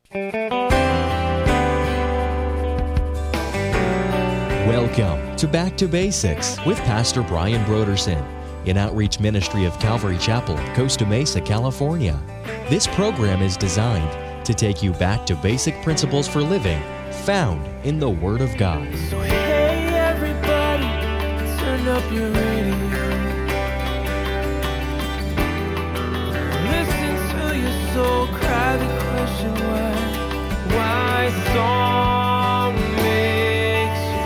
Welcome to Back to Basics with Pastor Brian Brodersen, an outreach ministry of Calvary Chapel, Costa Mesa, California. This program is designed to take you back to basic principles for living found in the Word of God. So hey everybody, turn up your radio. Listen to your soul cry the question why song makes you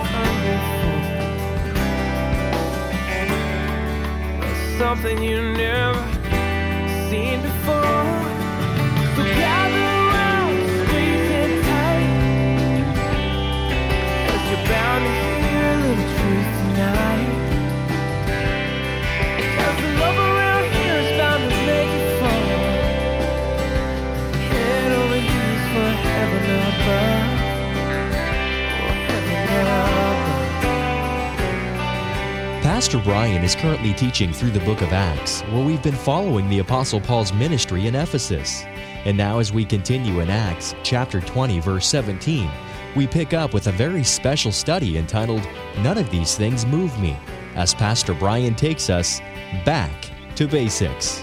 hungry for something you never seen before. So gather around, squeeze in tight, 'cause you're bound to hear a little truth tonight. 'Cause the love around here is bound to make you fall. Head over heels for heaven above. Oh, heaven above. Pastor Brian is currently teaching through the book of Acts, where we've been following the Apostle Paul's ministry in Ephesus. And now as we continue in Acts chapter 20, verse 17, we pick up with a very special study entitled, None of These Things Move Me, as Pastor Brian takes us back to basics.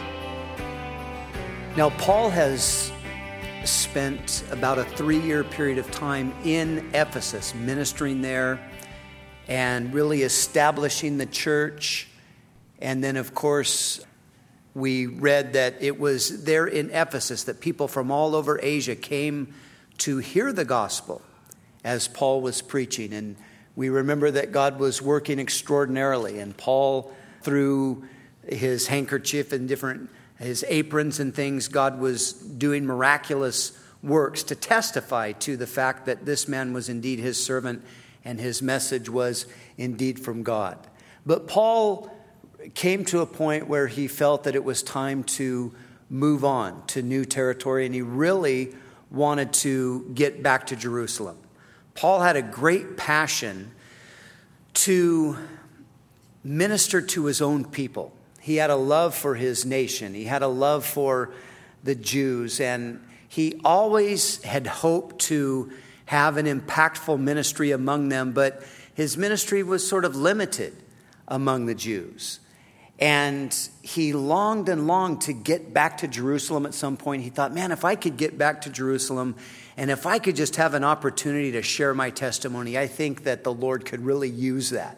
Now, Paul has spent about a 3-year period of time in Ephesus, ministering there and really establishing the church. And then, of course, we read that it was there in Ephesus that people from all over Asia came to hear the gospel as Paul was preaching. And we remember that God was working extraordinarily. And Paul, through his handkerchief and his aprons and things, God was doing miraculous works to testify to the fact that this man was indeed his servant and his message was indeed from God. But Paul came to a point where he felt that it was time to move on to new territory, and he really wanted to get back to Jerusalem. Paul had a great passion to minister to his own people. He had a love for his nation. He had a love for the Jews, and he always had hoped to have an impactful ministry among them, but his ministry was sort of limited among the Jews. And he longed and longed to get back to Jerusalem at some point. He thought, man, if I could get back to Jerusalem and if I could just have an opportunity to share my testimony, I think that the Lord could really use that.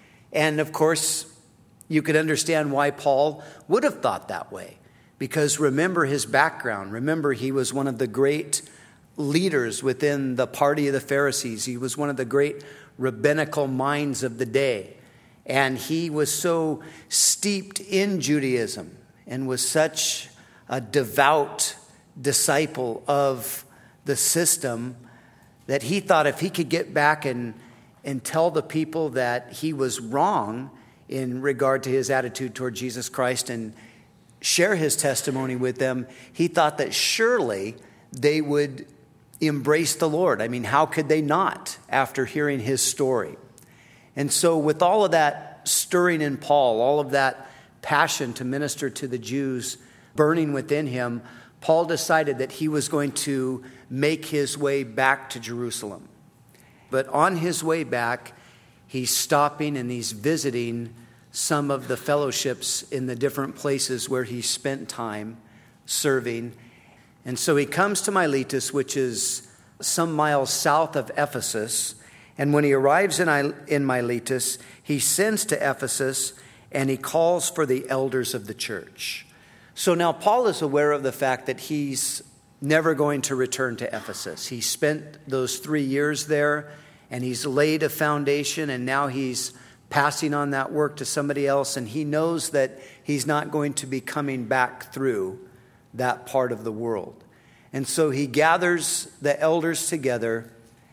And of course, you could understand why Paul would have thought that way. Because remember his background. Remember, he was one of the great leaders within the party of the Pharisees. He was one of the great rabbinical minds of the day. And he was so steeped in Judaism and was such a devout disciple of the system that he thought if he could get back and tell the people that he was wrong in regard to his attitude toward Jesus Christ and share his testimony with them, he thought that surely they would embrace the Lord. I mean, how could they not after hearing his story? And so with all of that stirring in Paul, all of that passion to minister to the Jews burning within him, Paul decided that he was going to make his way back to Jerusalem. But on his way back, he's stopping and he's visiting some of the fellowships in the different places where he spent time serving. And so he comes to Miletus, which is some miles south of Ephesus. And when he arrives in Miletus, he sends to Ephesus and he calls for the elders of the church. So now Paul is aware of the fact that he's never going to return to Ephesus. He spent those 3 years there and he's laid a foundation, and now he's passing on that work to somebody else. And he knows that he's not going to be coming back through that part of the world. And so he gathers the elders together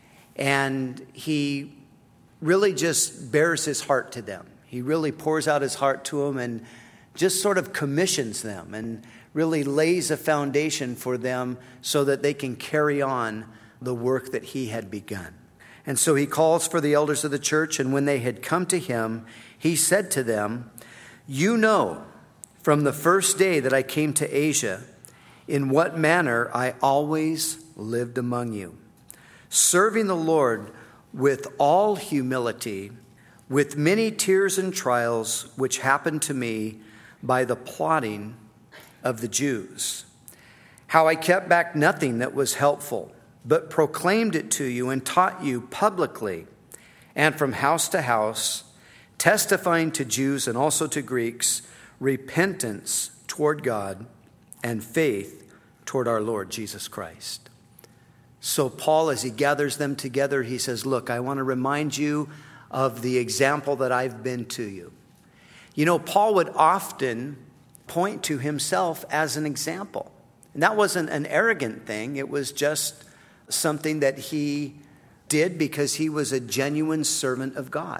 and he really just bears his heart to them. He really pours out his heart to them and just sort of commissions them and really lays a foundation for them so that they can carry on the work that he had begun. And so he calls for the elders of the church, and when they had come to him, he said to them, "You know from the first day that I came to Asia, in what manner I always lived among you, serving the Lord with all humility, with many tears and trials, which happened to me by the plotting of the Jews. How I kept back nothing that was helpful, but proclaimed it to you and taught you publicly and from house to house, testifying to Jews and also to Greeks, repentance toward God and faith toward our Lord Jesus Christ. So Paul, as he gathers them together, he says, look, I want to remind you of the example that I've been to you. You know, Paul would often point to himself as an example. And that wasn't an arrogant thing. It was just something that he did because he was a genuine servant of God.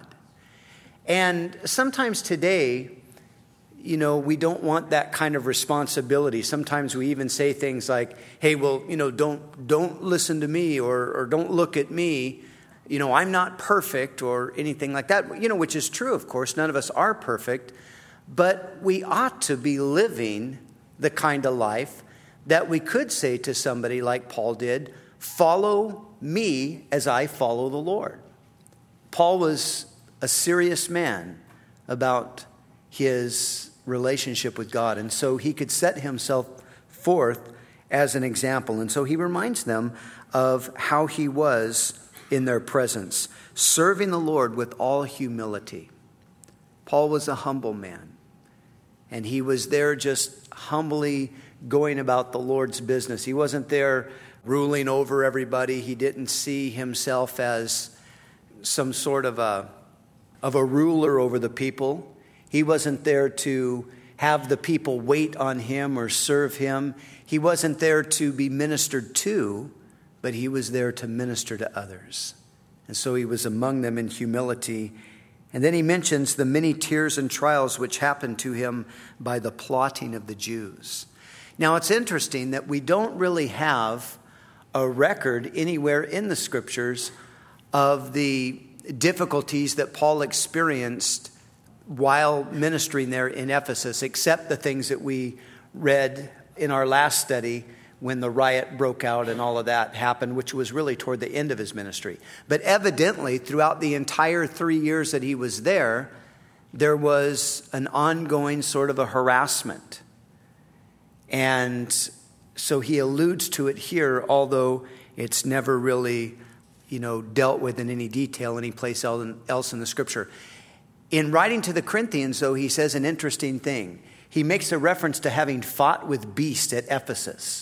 And sometimes today, you know, we don't want that kind of responsibility. Sometimes we even say things like, hey, well, you know, don't listen to me or don't look at me. You know, I'm not perfect or anything like that, you know, which is true, of course. None of us are perfect. But we ought to be living the kind of life that we could say to somebody like Paul did, follow me as I follow the Lord. Paul was a serious man about his relationship with God, and so he could set himself forth as an example. And so he reminds them of how he was in their presence, serving the Lord with all humility. Paul was a humble man, and he was there just humbly going about the Lord's business. He wasn't there ruling over everybody. He didn't see himself as some sort of a ruler over the people. He wasn't there to have the people wait on him or serve him. He wasn't there to be ministered to, but he was there to minister to others. And so he was among them in humility. And then he mentions the many tears and trials which happened to him by the plotting of the Jews. Now, it's interesting that we don't really have a record anywhere in the scriptures of the difficulties that Paul experienced while ministering there in Ephesus, except the things that we read in our last study when the riot broke out and all of that happened, which was really toward the end of his ministry. But evidently, throughout the entire 3 years that he was there was an ongoing sort of a harassment. And so he alludes to it here, although it's never really, dealt with in any detail any place else in the scripture. In writing to the Corinthians, though, he says an interesting thing. He makes a reference to having fought with beasts at Ephesus.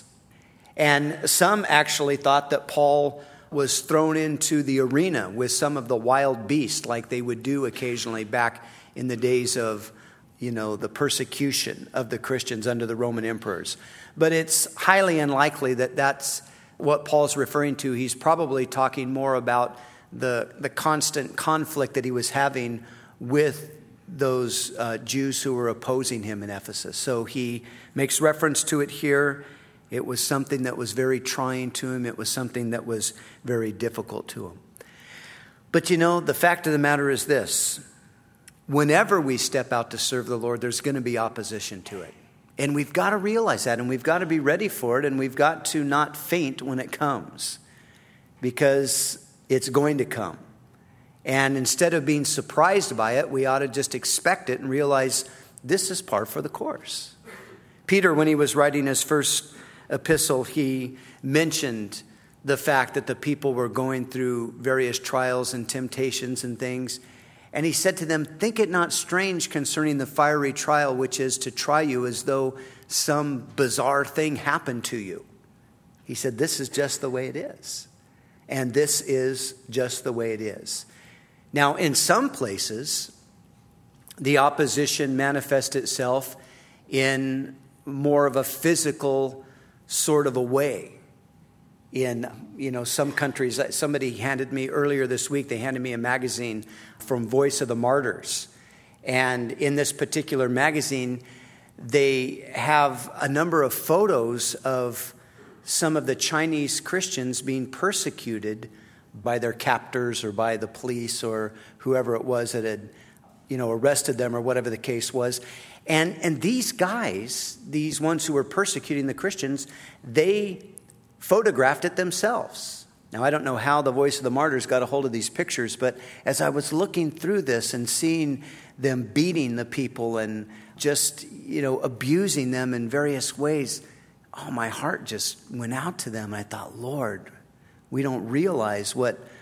And some actually thought that Paul was thrown into the arena with some of the wild beasts like they would do occasionally back in the days of, the persecution of the Christians under the Roman emperors. But it's highly unlikely that that's what Paul's referring to. He's probably talking more about the constant conflict that he was having with those Jews who were opposing him in Ephesus. So he makes reference to it here. It was something that was very trying to him. It was something that was very difficult to him. But the fact of the matter is this. Whenever we step out to serve the Lord, there's going to be opposition to it. And we've got to realize that, and we've got to be ready for it, and we've got to not faint when it comes, because it's going to come. And instead of being surprised by it, we ought to just expect it and realize this is par for the course. Peter, when he was writing his first epistle, he mentioned the fact that the people were going through various trials and temptations and things. And he said to them, think it not strange concerning the fiery trial, which is to try you as though some bizarre thing happened to you. He said, this is just the way it is. And this is just the way it is. Now, in some places, the opposition manifests itself in more of a physical sort of a way. In, some countries, somebody handed me earlier this week, they handed me a magazine from Voice of the Martyrs. And in this particular magazine, they have a number of photos of some of the Chinese Christians being persecuted by their captors or by the police or whoever it was that had, arrested them or whatever the case was. And these guys, these ones who were persecuting the Christians, they photographed it themselves. Now, I don't know how the Voice of the Martyrs got a hold of these pictures, but as I was looking through this and seeing them beating the people and just, abusing them in various ways, my heart just went out to them. I thought, Lord, we don't realize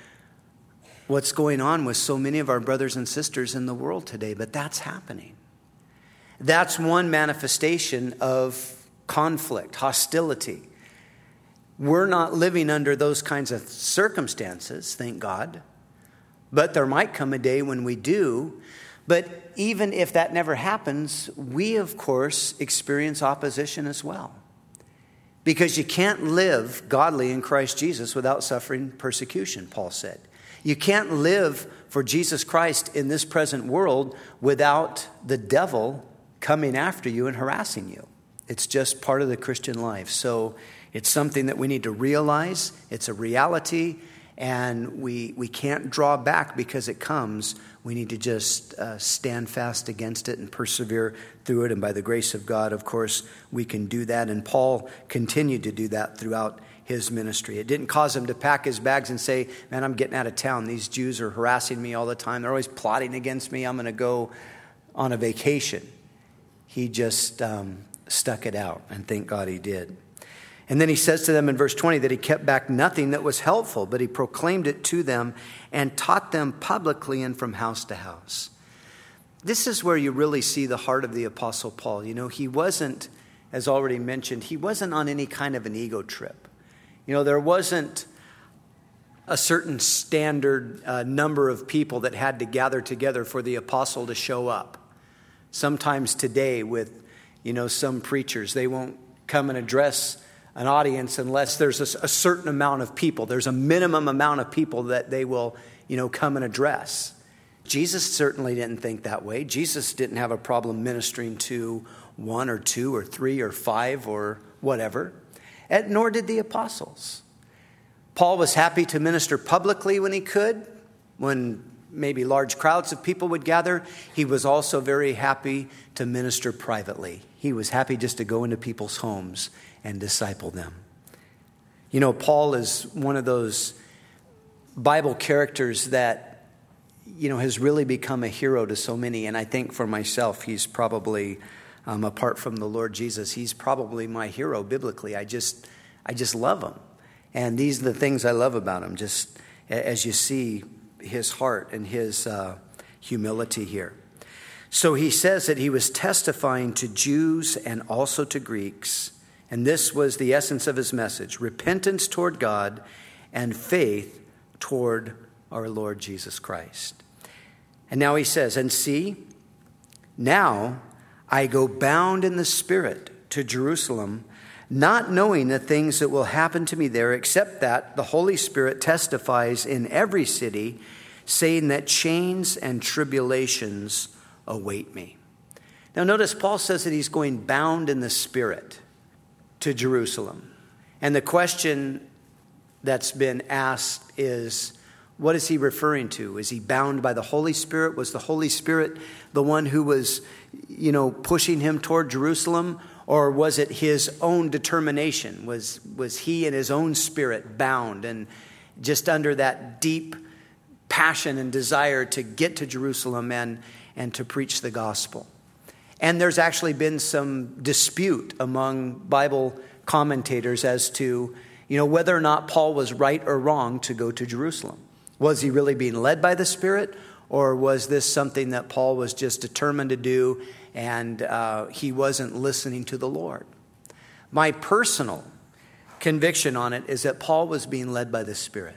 what's going on with so many of our brothers and sisters in the world today, but that's happening. That's one manifestation of conflict, hostility. We're not living under those kinds of circumstances, thank God. But there might come a day when we do. But even if that never happens, we, of course, experience opposition as well. Because you can't live godly in Christ Jesus without suffering persecution, Paul said. You can't live for Jesus Christ in this present world without the devil coming after you and harassing you. It's just part of the Christian life. So it's something that we need to realize. It's a reality, and we can't draw back because it comes. We need to just stand fast against it and persevere through it. And by the grace of God, of course, we can do that. And Paul continued to do that throughout his ministry. It didn't cause him to pack his bags and say, man, I'm getting out of town. These Jews are harassing me all the time. They're always plotting against me. I'm going to go on a vacation. He just stuck it out, and thank God he did. And then he says to them in verse 20 that he kept back nothing that was helpful, but he proclaimed it to them and taught them publicly and from house to house. This is where you really see the heart of the Apostle Paul. He wasn't, as already mentioned, he wasn't on any kind of an ego trip. There wasn't a certain standard number of people that had to gather together for the apostle to show up. Sometimes today with, some preachers, they won't come and address an audience unless there's a certain amount of people. There's a minimum amount of people that they will, come and address. Jesus certainly didn't think that way. Jesus didn't have a problem ministering to 1 or 2 or 3 or 5 or whatever. And nor did the apostles. Paul was happy to minister publicly when he could, when maybe large crowds of people would gather. He was also very happy to minister privately. He was happy just to go into people's homes and disciple them. Paul is one of those Bible characters that, has really become a hero to so many. And I think for myself, he's probably, apart from the Lord Jesus, he's probably my hero biblically. I just love him. And these are the things I love about him, just as you see his heart and his humility here. So he says that he was testifying to Jews and also to Greeks. And this was the essence of his message: repentance toward God and faith toward our Lord Jesus Christ. And now he says, and see, now I go bound in the Spirit to Jerusalem, not knowing the things that will happen to me there, except that the Holy Spirit testifies in every city, saying that chains and tribulations await me. Now notice Paul says that he's going bound in the Spirit to Jerusalem. And the question that's been asked is, what is he referring to? Is he bound by the Holy Spirit? Was the Holy Spirit the one who was, pushing him toward Jerusalem? Or was it his own determination? Was he in his own spirit bound and just under that deep passion and desire to get to Jerusalem and to preach the gospel? And there's actually been some dispute among Bible commentators as to, whether or not Paul was right or wrong to go to Jerusalem. Was he really being led by the Spirit, or was this something that Paul was just determined to do and he wasn't listening to the Lord? My personal conviction on it is that Paul was being led by the Spirit,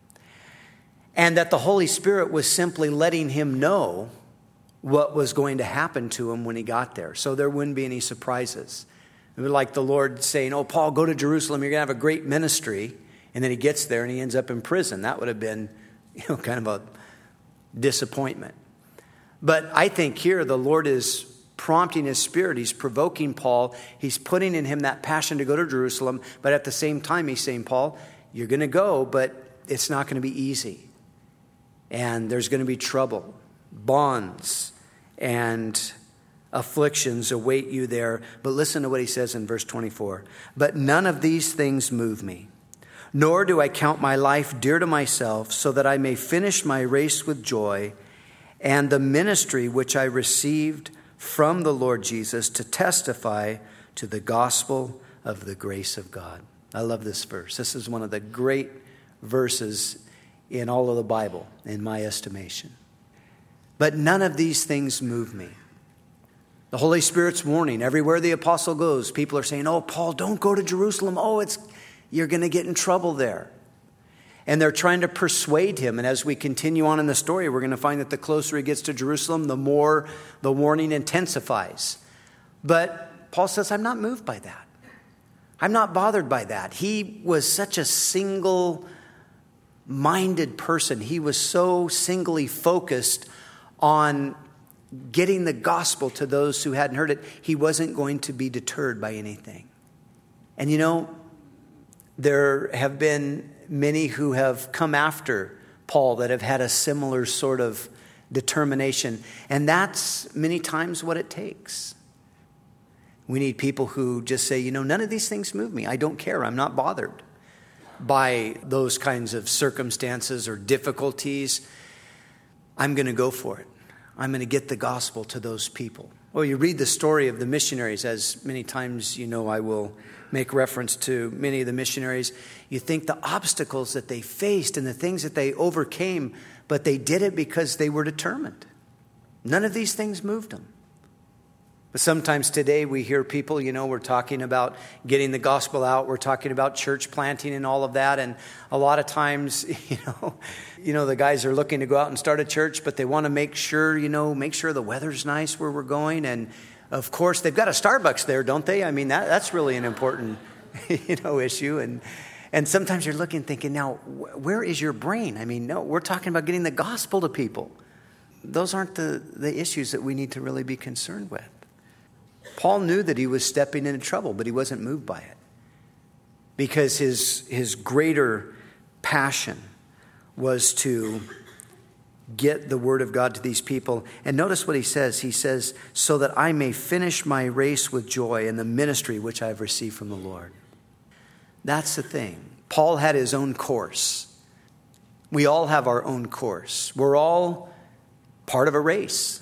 and that the Holy Spirit was simply letting him know what was going to happen to him when he got there, so there wouldn't be any surprises. It would be like the Lord saying, oh, Paul, go to Jerusalem, you're going to have a great ministry, and then he gets there and he ends up in prison. That would have been kind of a disappointment. But I think here the Lord is prompting his Spirit. He's provoking Paul. He's putting in him that passion to go to Jerusalem. But at the same time, he's saying, Paul, you're going to go, but it's not going to be easy. And there's going to be trouble, bonds, and afflictions await you there. But listen to what he says in verse 24. But none of these things move me, nor do I count my life dear to myself, so that I may finish my race with joy and the ministry which I received from the Lord Jesus to testify to the gospel of the grace of God. I love this verse. This is one of the great verses in all of the Bible, in my estimation. But none of these things move me. The Holy Spirit's warning. Everywhere the apostle goes, people are saying, oh, Paul, don't go to Jerusalem. Oh, you're going to get in trouble there. And they're trying to persuade him. And as we continue on in the story, we're going to find that the closer he gets to Jerusalem, the more the warning intensifies. But Paul says, I'm not moved by that. I'm not bothered by that. He was such a single-minded person. He was so singly focused on getting the gospel to those who hadn't heard it. He wasn't going to be deterred by anything. And you know, there have been many who have come after Paul that have had a similar sort of determination. And that's many times what it takes. We need people who just say, you know, none of these things move me. I don't care. I'm not bothered by those kinds of circumstances or difficulties. I'm going to go for it. I'm going to get the gospel to those people. Well, you read the story of the missionaries, as many times you know I will make reference to many of the missionaries. You think the obstacles that they faced and the things that they overcame, but they did it because they were determined. None of these things moved them. But sometimes today we hear people, you know, we're talking about getting the gospel out. We're talking about church planting and all of that. And a lot of times, you know, the guys are looking to go out and start a church, but they want to make sure the weather's nice where we're going. And of course, they've got a Starbucks there, don't they? I mean, that's really an important, issue. And sometimes you're looking, thinking, now, where is your brain? I mean, no, we're talking about getting the gospel to people. Those aren't the issues that we need to really be concerned with. Paul knew that he was stepping into trouble, but he wasn't moved by it, because his greater passion was to get the word of God to these people. And notice what he says. He says, so that I may finish my race with joy in the ministry which I have received from the Lord. That's the thing. Paul had his own course. We all have our own course. We're all part of a race.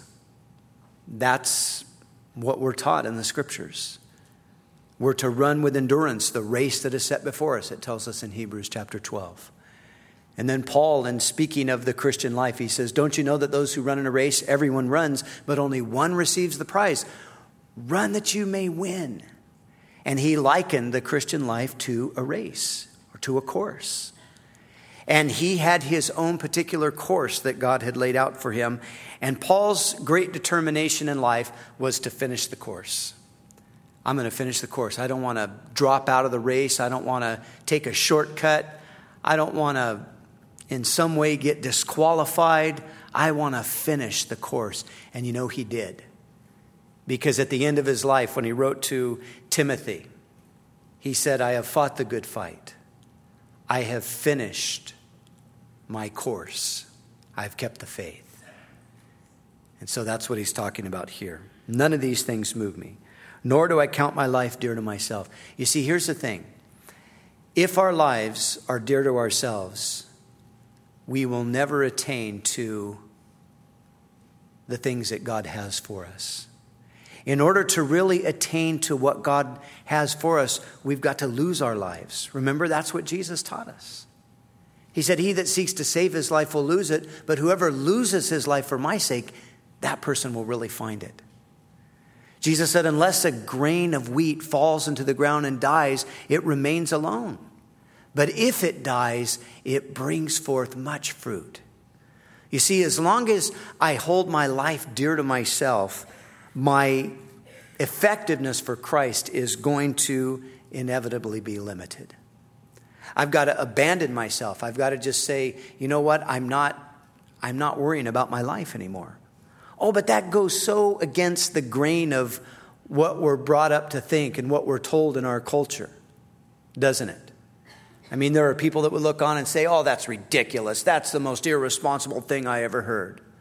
That's what we're taught in the scriptures. We're to run with endurance the race that is set before us, it tells us in Hebrews chapter 12. And then Paul, in speaking of the Christian life, he says, don't you know that those who run in a race, everyone runs, but only one receives the prize? Run that you may win. And he likened the Christian life to a race or to a course. And he had his own particular course that God had laid out for him. And Paul's great determination in life was to finish the course. I'm going to finish the course. I don't want to drop out of the race. I don't want to take a shortcut. I don't want to in some way get disqualified. I want to finish the course. And you know he did. Because at the end of his life, when he wrote to Timothy, he said, I have fought the good fight. I have finished my course. I've kept the faith. And so that's what he's talking about here. None of these things move me, nor do I count my life dear to myself. You see, here's the thing. If our lives are dear to ourselves, we will never attain to the things that God has for us. In order to really attain to what God has for us, we've got to lose our lives. Remember, that's what Jesus taught us. He said, he that seeks to save his life will lose it, but whoever loses his life for my sake, that person will really find it. Jesus said, unless a grain of wheat falls into the ground and dies, it remains alone. But if it dies, it brings forth much fruit. You see, as long as I hold my life dear to myself, my effectiveness for Christ is going to inevitably be limited. I've got to abandon myself. I've got to just say, you know what? I'm not worrying about my life anymore. Oh, but that goes so against the grain of what we're brought up to think and what we're told in our culture, doesn't it? I mean, there are people that would look on and say, oh, that's ridiculous. That's the most irresponsible thing I ever heard.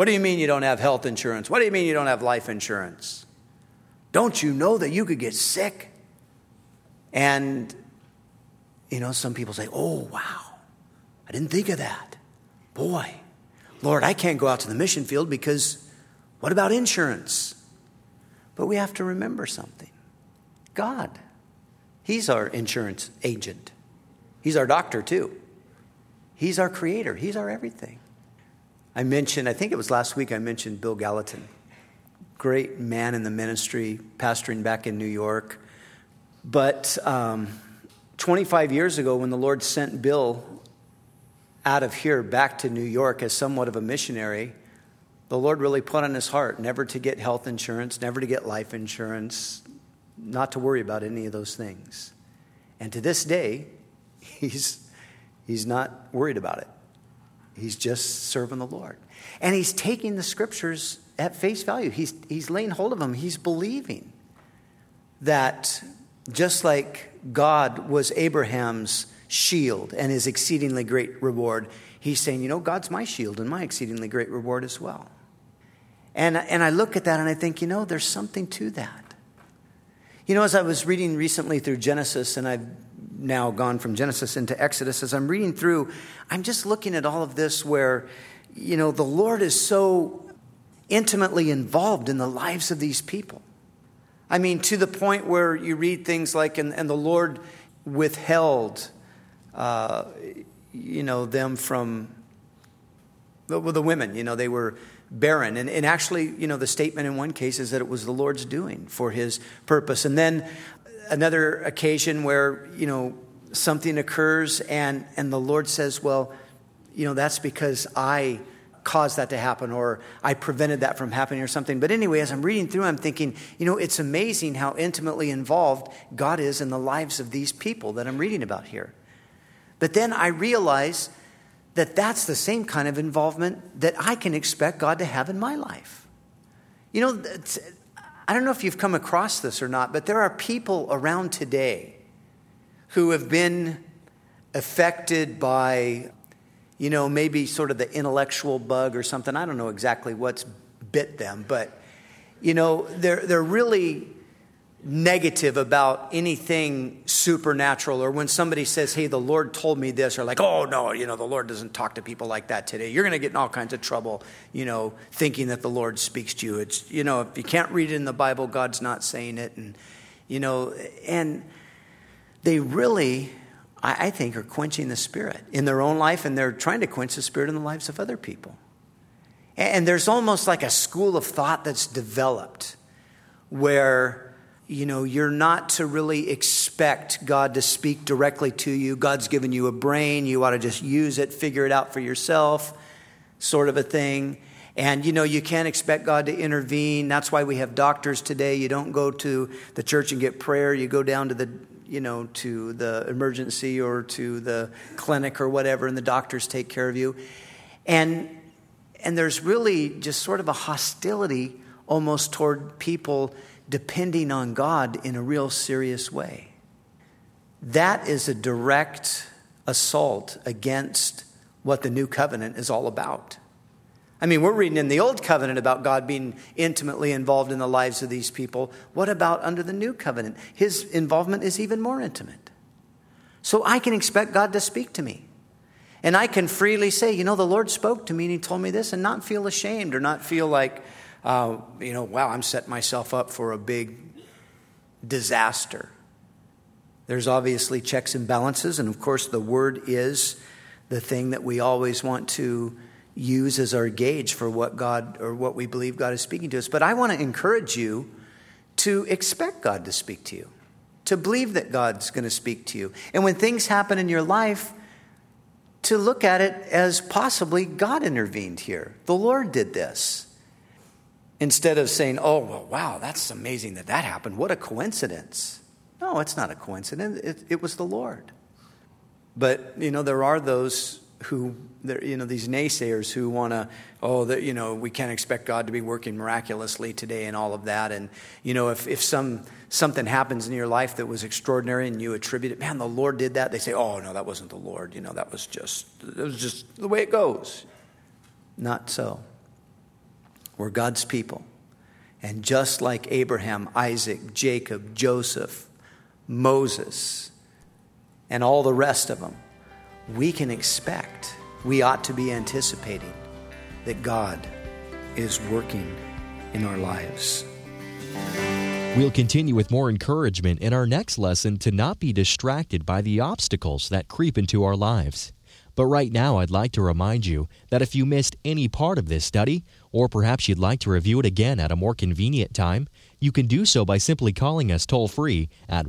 What do you mean you don't have health insurance? What do you mean you don't have life insurance? Don't you know that you could get sick? And, some people say, oh, wow, I didn't think of that. Boy, Lord, I can't go out to the mission field because what about insurance? But we have to remember something. God, He's our insurance agent. He's our doctor too. He's our creator. He's our everything. I think it was last week I mentioned Bill Gallatin. Great man in the ministry, pastoring back in New York. But 25 years ago when the Lord sent Bill out of here back to New York as somewhat of a missionary, the Lord really put on his heart never to get health insurance, never to get life insurance, not to worry about any of those things. And to this day, he's not worried about it. He's just serving the Lord. And he's taking the scriptures at face value. He's laying hold of them. He's believing that just like God was Abraham's shield and his exceedingly great reward, he's saying, God's my shield and my exceedingly great reward as well. And I look at that and I think, there's something to that. As I was reading recently through Genesis, and I've now gone from Genesis into Exodus, as I'm reading through, I'm just looking at all of this where, the Lord is so intimately involved in the lives of these people. I mean, to the point where you read things like, and the Lord withheld, them from the women, they were barren. And actually, the statement in one case is that it was the Lord's doing for his purpose. And then another occasion where, something occurs and the Lord says, well, that's because I caused that to happen, or I prevented that from happening or something. But anyway, as I'm reading through, I'm thinking, it's amazing how intimately involved God is in the lives of these people that I'm reading about here. But then I realize that that's the same kind of involvement that I can expect God to have in my life. I don't know if you've come across this or not, but there are people around today who have been affected by, maybe sort of the intellectual bug or something. I don't know exactly what's bit them, but, they're really negative about anything supernatural, or when somebody says, hey, the Lord told me this, or like, oh no, the Lord doesn't talk to people like that today. You're going to get in all kinds of trouble, thinking that the Lord speaks to you. It's, if you can't read it in the Bible, God's not saying it. And, and they really, I think, are quenching the Spirit in their own life, and they're trying to quench the Spirit in the lives of other people. And there's almost like a school of thought that's developed where, you're not to really expect God to speak directly to you. God's given you a brain. You ought to just use it, figure it out for yourself, sort of a thing. And, you can't expect God to intervene. That's why we have doctors today. You don't go to the church and get prayer. You go down to to the emergency or to the clinic or whatever, and the doctors take care of you. And there's really just sort of a hostility almost toward people depending on God in a real serious way. That is a direct assault against what the new covenant is all about. I mean, we're reading in the old covenant about God being intimately involved in the lives of these people. What about under the new covenant? His involvement is even more intimate. So I can expect God to speak to me. And I can freely say, the Lord spoke to me and he told me this, and not feel ashamed or not feel like, wow, I'm setting myself up for a big disaster. There's obviously checks and balances. And of course, the word is the thing that we always want to use as our gauge for what God or what we believe God is speaking to us. But I want to encourage you to expect God to speak to you, to believe that God's going to speak to you. And when things happen in your life, to look at it as possibly God intervened here. The Lord did this. Instead of saying, oh, well, wow, that's amazing that happened. What a coincidence. No, it's not a coincidence. It was the Lord. But, there are those who, these naysayers who want to, we can't expect God to be working miraculously today and all of that. And, if something happens in your life that was extraordinary and you attribute it, man, the Lord did that. They say, oh, no, that wasn't the Lord. It was just the way it goes. Not so. We're God's people. And just like Abraham, Isaac, Jacob, Joseph, Moses, and all the rest of them, we can expect, we ought to be anticipating that God is working in our lives. We'll continue with more encouragement in our next lesson to not be distracted by the obstacles that creep into our lives. But right now, I'd like to remind you that if you missed any part of this study, or perhaps you'd like to review it again at a more convenient time, you can do so by simply calling us toll-free at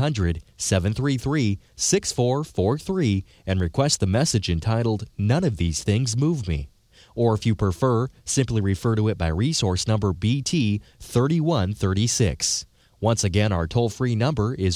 1-800-733-6443 and request the message entitled, "None of These Things Move Me." Or if you prefer, simply refer to it by resource number BT 3136. Once again, our toll-free number is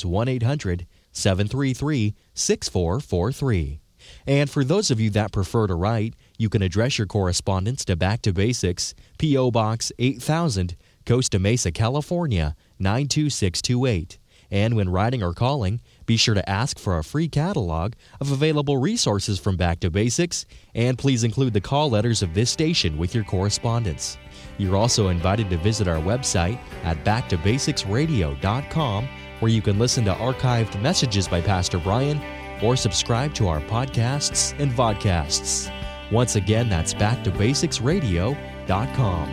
1-800-733-6443. And for those of you that prefer to write, you can address your correspondence to Back to Basics, P.O. Box 8000, Costa Mesa, California, 92628. And when writing or calling, be sure to ask for a free catalog of available resources from Back to Basics, and please include the call letters of this station with your correspondence. You're also invited to visit our website at backtobasicsradio.com, where you can listen to archived messages by Pastor Brian or subscribe to our podcasts and vodcasts. Once again, that's backtobasicsradio.com.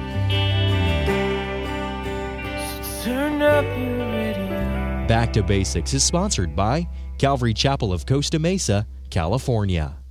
Turn up your radio. Back to Basics is sponsored by Calvary Chapel of Costa Mesa, California.